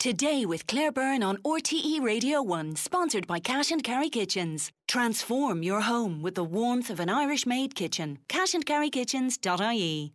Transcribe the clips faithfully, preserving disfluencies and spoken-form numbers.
Today with Claire Byrne on R T E Radio one, sponsored by Cash and Carry Kitchens. Transform your home with the warmth of an Irish-made kitchen. cash and carry kitchens dot I E.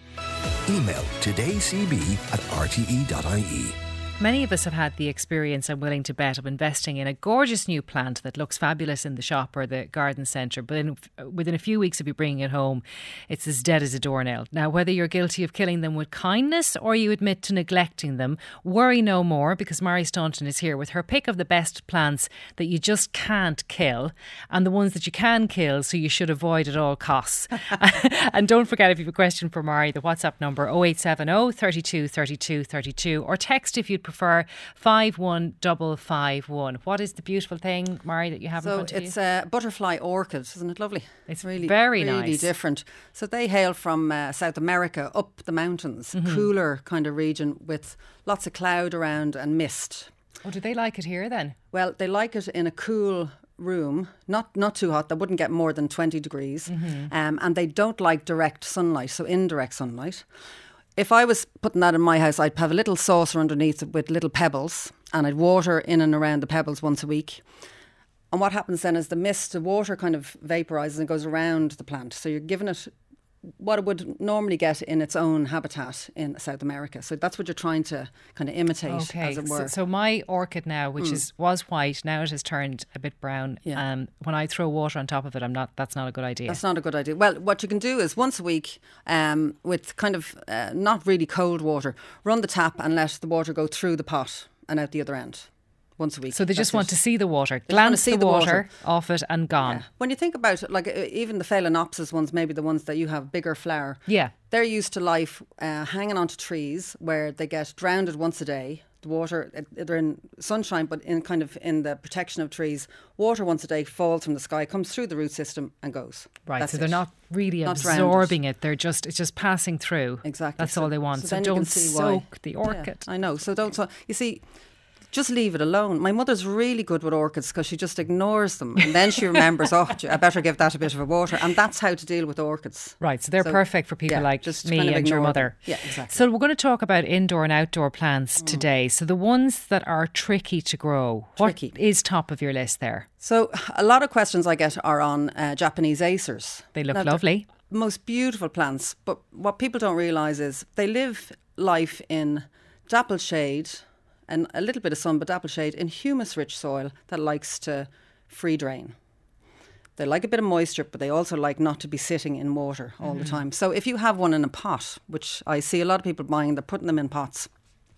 Email todaycb at r t e dot i e. Many of us have had the experience, I'm willing to bet, of investing in a gorgeous new plant that looks fabulous in the shop or the garden centre, but in, within a few weeks of you bringing it home, it's as dead as a doornail. Now, whether you're guilty of killing them with kindness or you admit to neglecting them, worry no more, because Mary Staunton is here with her pick of the best plants that you just can't kill and the ones that you can kill, so you should avoid at all costs. And don't forget, if you have a question for Mary, the WhatsApp number oh eight seven oh, thirty-two, thirty-two, thirty-two, or text if you'd prefer five one five five one. What is the beautiful thing, Mary, that you have so in front of you? So it's a butterfly orchid, isn't it lovely? It's really very really nice. different. So they hail from uh, South America, up the mountains, Mm-hmm. cooler kind of region with lots of cloud around and mist. Oh, do they like it here then? Well, they like it in a cool room, not not too hot. They wouldn't get more than twenty degrees, Mm-hmm. um, and they don't like direct sunlight, so indirect sunlight. If I was putting that in my house, I'd have a little saucer underneath it with little pebbles, and I'd water in and around the pebbles once a week. And what happens then is the mist, the water kind of vaporises and goes around the plant. So you're giving it what it would normally get in its own habitat in South America. So that's what you're trying to kind of imitate, Okay, as it so, were. so my orchid now, which Mm. is was white, now it has turned a bit brown. Yeah. Um, when I throw water on top of it, I'm not. That's not a good idea. That's not a good idea. Well, what you can do is once a week, um, with kind of uh, not really cold water, run the tap and let the water go through the pot and out the other end. Once a week. So they just That's want it. to see the water, They just glance want to see the, the water, water. off it and gone. Yeah. When you think about it, like uh, even the Phalaenopsis ones, maybe the ones that you have bigger flower, Yeah. they're used to life uh, hanging onto trees where they get drowned once a day. The water, uh, they're in sunshine, but in kind of in the protection of trees. Water once a day falls from the sky, comes through the root system and goes. Right, That's so they're it. not really Not drowned. absorbing it. They're just it's just passing through. Exactly. That's So- all they want. so So, then you can don't see why. soak the Yeah, orchid. I know. So don't. So, you see, just leave it alone. My mother's really good with orchids because she just ignores them, and then she remembers, oh, I better give that a bit of a water, and that's how to deal with orchids. Right, so they're So, perfect for people yeah, like just me kind of and your ignore them. mother. Yeah, exactly. So we're going to talk about indoor and outdoor plants Mm. today. So the ones that are tricky to grow, what Tricky. is top of your list there? So a lot of questions I get are on uh, Japanese acers. They look Now, they're lovely. Most beautiful plants, but what people don't realise is they live life in dapple shade and a little bit of sun, but dapple shade in humus-rich soil that likes to free drain. They like a bit of moisture, but they also like not to be sitting in water all Mm-hmm. the time. So if you have one in a pot, which I see a lot of people buying, they're putting them in pots,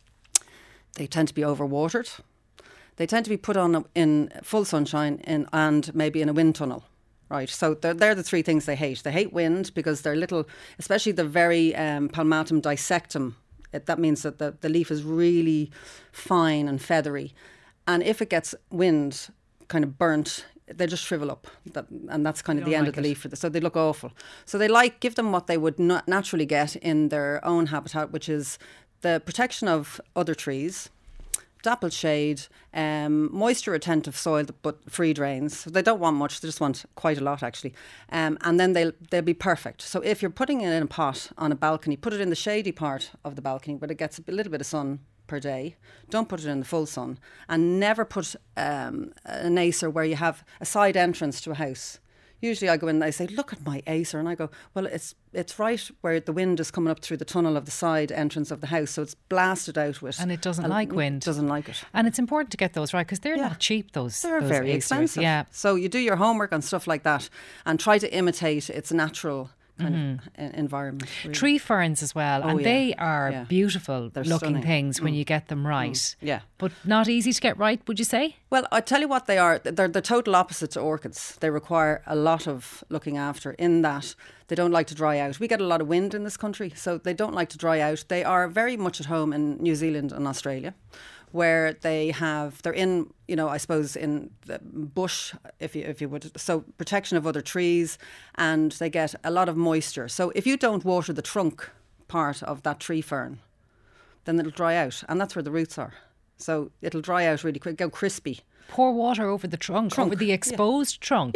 they tend to be overwatered. They tend to be put on in full sunshine in, and maybe in a wind tunnel. Right, so they're, they're the three things they hate. They hate wind because they're little, especially the very um, palmatum dissectum. It, that means that the, the leaf is really fine and feathery. And if it gets wind kind of burnt, they just shrivel up. That, and that's kind of They the don't end like of the it. leaf. For the, so they look awful. So they like, give them what they would not naturally get in their own habitat, which is the protection of other trees, dappled shade, um, moisture retentive soil but free drains. So they don't want much, they just want quite a lot actually. Um, and then they'll they'll be perfect. So if you're putting it in a pot on a balcony, put it in the shady part of the balcony where it gets a little bit of sun per day. Don't put it in the full sun. And never put um, an acer where you have a side entrance to a house. Usually I go in and I say, look at my acer. And I go, well, it's it's right where the wind is coming up through the tunnel of the side entrance of the house. So it's blasted out with. And it doesn't like wind. doesn't like it. And it's important to get those right because they're Yeah. not cheap, those They're those very acers. expensive. Yeah. So you do your homework on stuff like that and try to imitate its natural kind of en- environment. really. Tree ferns as well, Oh, and yeah. they are Yeah. beautiful They're looking stunning. things when Mm. you get them right. Yeah. But not easy to get right, would you say? Well, I tell you what they are. They're the total opposite to orchids. They require a lot of looking after in that they don't like to dry out. We get a lot of wind in this country, so they don't like to dry out. They are very much at home in New Zealand and Australia, where they have, they're in, you know, I suppose in the bush, if you, if you would, so protection of other trees, and they get a lot of moisture. So if you don't water the trunk part of that tree fern, then it'll dry out, and that's where the roots are. So it'll dry out really quick, go crispy. Pour water over the trunk, Trunk, over the yeah. exposed trunk. Yeah,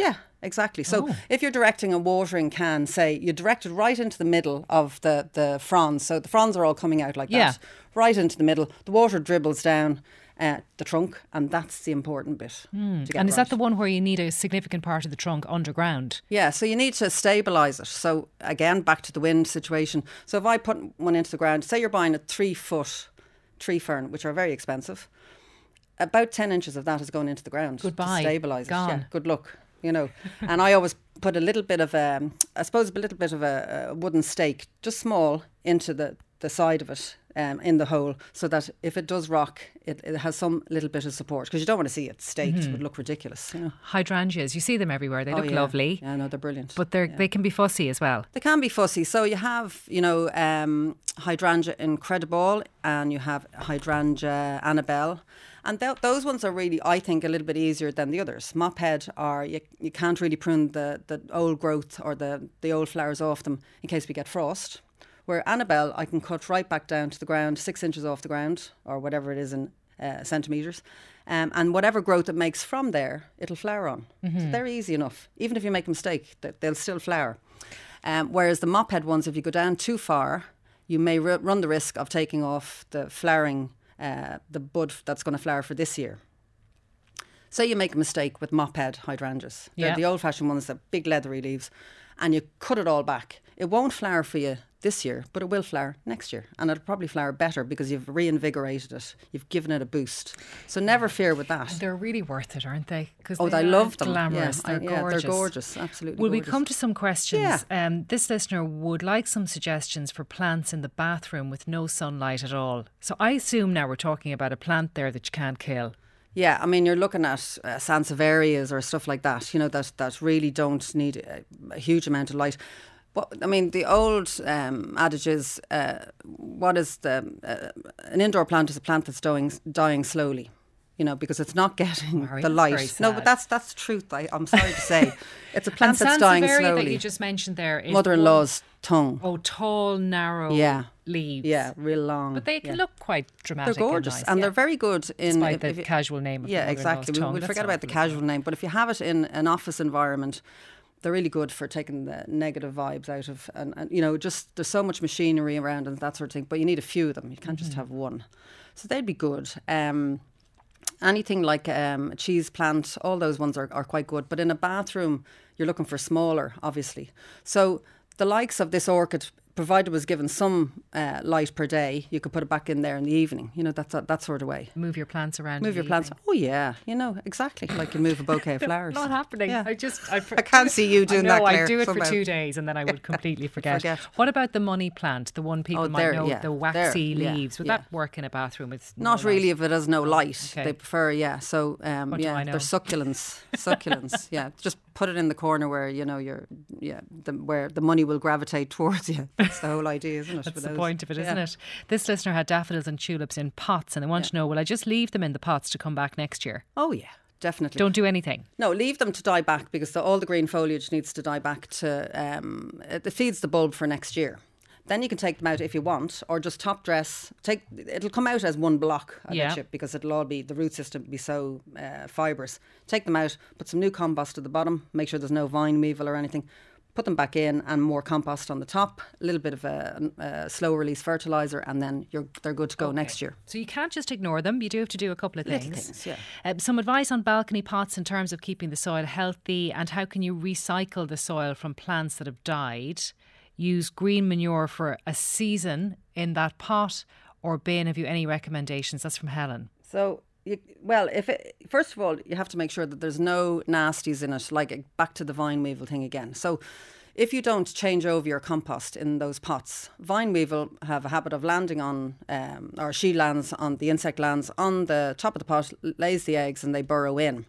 exactly. So Oh. if you're directing a watering can, say you direct it right into the middle of the, the fronds. So the fronds are all coming out like Yeah. that. Right into the middle. The water dribbles down uh, the trunk, and that's the important bit. Mm. To get And is right. that the one where you need a significant part of the trunk underground? Yeah, so you need to stabilise it. So again, back to the wind situation. So if I put one into the ground, say you're buying a three foot tree fern, which are very expensive, about ten inches of that is going into the ground. Goodbye. To stabilise it. Gone. Yeah, good luck, you know. And I always put a little bit of, a, I suppose a little bit of a, a wooden stake, just small, into the, the side of it. Um, in the hole, so that if it does rock, it, it has some little bit of support, because you don't want to see it staked. Mm-hmm. It would look ridiculous, you know. Hydrangeas, you see them everywhere. They Oh, look yeah. lovely. Yeah, no, they're brilliant. But they're Yeah. they can be fussy as well. They can be fussy. So you have, you know, um, hydrangea incredible, and you have hydrangea Annabelle. And th- those ones are really, I think, a little bit easier than the others. Mophead are, you, you can't really prune the, the old growth or the, the old flowers off them in case we get frost. Where Annabelle, I can cut right back down to the ground, six inches off the ground, or whatever it is in uh, centimetres. Um, and whatever growth it makes from there, it'll flower on. Mm-hmm. So they're easy enough. Even if you make a mistake, they, they'll still flower. Um, whereas the mophead ones, if you go down too far, you may r- run the risk of taking off the flowering, uh, the bud that's going to flower for this year. Say you make a mistake with mophead hydrangeas. They're Yeah. the old-fashioned ones, the big leathery leaves, and you cut it all back. It won't flower for you this year, but it will flower next year, and it'll probably flower better because you've reinvigorated it. You've given it a boost. So never fear with that. They're really worth it, aren't they? Because Oh, they I are love them. Glamorous. Yeah, I- they're yeah, gorgeous. they're gorgeous. Absolutely. Will we gorgeous. come to some questions? Yeah. Um, this listener would like some suggestions for plants in the bathroom with no sunlight at all. So I assume now we're talking about a plant there that you can't kill. Yeah, I mean, you're looking at uh, sansevierias or stuff like that, you know, that, that really don't need a, a huge amount of light. But, I mean, the old um, adage is, uh, what is the, uh, an indoor plant is a plant that's dying, dying slowly, you know, because it's not getting Mary, the that's light. very No, sad. but that's that's the truth, I, I'm sorry to say. It's a And plant that's dying Sansevieria slowly. that you just mentioned there is Mother-in-law's tongue. one- Oh, tall, narrow Yeah. leaves. Yeah, real long. But they can yeah. look quite dramatic. They're gorgeous, and, nice, and yeah. they're very good in. Despite if- the if you- casual name of yeah, the mother-in-law's exactly. tongue. We, we That's forget about the awful, isn't casual name, but if you have it in an office environment, they're really good for taking the negative vibes out of, and, and you know, just there's so much machinery around and that sort of thing. But you need a few of them. You can't Mm-hmm. just have one. So they'd be good. Um, anything like um, a cheese plant, all those ones are, are quite good. But in a bathroom, you're looking for smaller, obviously. So the likes of this orchid, provided it was given some uh, light per day, you could put it back in there in the evening. You know, that's that, that sort of way. Move your plants around. Move in your the plants. evening. Oh yeah, you know exactly like you move a bouquet of flowers. Not happening. Yeah. I just I, I can't see you doing I know, that, Claire, I do it somehow. for two days and then I would completely forget. Forget. What about the money plant? The one people Oh, might there, know, yeah, the there, waxy yeah, leaves. Would yeah. that work in a bathroom? With no Not really light? if it has no light. Okay. They prefer, yeah. So um, What do yeah, I know? they're succulents. Succulents. Yeah, just put it in the corner where you know you're, yeah, the, where the money will gravitate towards you. That's the whole idea, isn't it? That's with the those? point of it, isn't Yeah. it? This listener had daffodils and tulips in pots and they want to know, will I just leave them in the pots to come back next year? Oh yeah, definitely. Don't do anything. No, leave them to die back because the, all the green foliage needs to die back to, um, it, it feeds the bulb for next year. Then you can take them out if you want, or just top dress. Take it'll come out as one block, I Yeah. bet you, because it'll all be the root system will be so uh, fibrous. Take them out, put some new compost at the bottom. Make sure there's no vine weevil or anything. Put them back in, and more compost on the top. A little bit of a, a slow release fertilizer, and then you're they're good to go next year. So you can't just ignore them. You do have to do a couple of Little things. things, yeah. Um, some advice on balcony pots in terms of keeping the soil healthy, and how can you recycle the soil from plants that have died? Use green manure for a season in that pot or bin. Have you any recommendations? That's from Helen. So, you, well, if it, first of all, you have to make sure that there's no nasties in it, like uh, back to the vine weevil thing again. So, if you don't change over your compost in those pots, vine weevil have a habit of landing on, um, or she lands on, the insect lands on the top of the pot, lays the eggs, and they burrow in.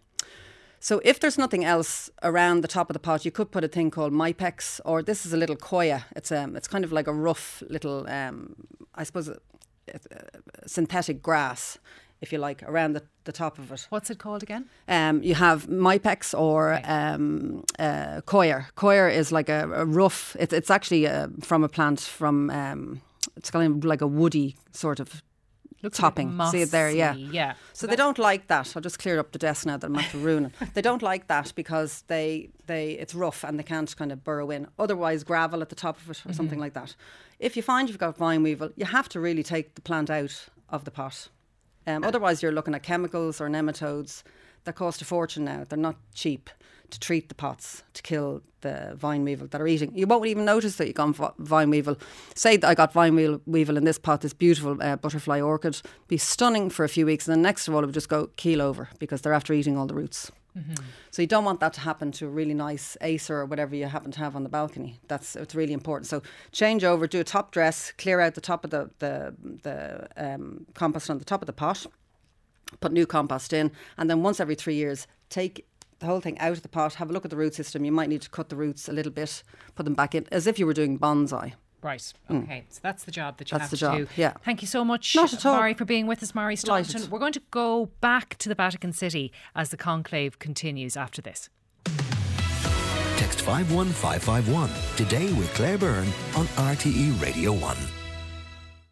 So if there's nothing else around the top of the pot, you could put a thing called Mypex, or this is a little koya. It's um, it's kind of like a rough little, um, I suppose, a, a, a synthetic grass, if you like, around the, the top of it. What's it called again? Um, you have Mypex or Okay. um, uh, Coir. Coir is like a, a rough, it, it's actually uh, from a plant from, um, it's kind of like a woody sort of Looks topping. Like See it there, yeah. Yeah. So, so they don't like that. I'll just clear up the desk now that I'm after ruining. They don't like that because they they it's rough and they can't kind of burrow in. Otherwise, gravel at the top of it or mm-hmm. something like that. If you find you've got vine weevil, you have to really take the plant out of the pot. Um, otherwise, you're looking at chemicals or nematodes that cost a fortune now. They're not cheap to treat the pots to kill the vine weevil that are eating. You won't even notice that you've got vine weevil. Say that I got vine weevil in this pot, this beautiful uh, butterfly orchid, be stunning for a few weeks, and then next of all it would just go keel over because they're after eating all the roots. Mm-hmm. So you don't want that to happen to a really nice acer or whatever you happen to have on the balcony. That's it's really important. So change over, do a top dress, clear out the top of the the, the um, compost on the top of the pot, put new compost in, and then once every three years take the whole thing out of the pot, have a look at the root system. You might need to cut the roots a little bit, put them back in, as if you were doing bonsai. Right, okay. Mm. So that's the job that you that's have the to job. do. Yeah. Thank you so much, Not at all. Mari, for being with us, Mari Staunton. Delighted. We're going to go back to the Vatican City as the conclave continues after this. Text five one five five one today with Claire Byrne on R T E Radio one.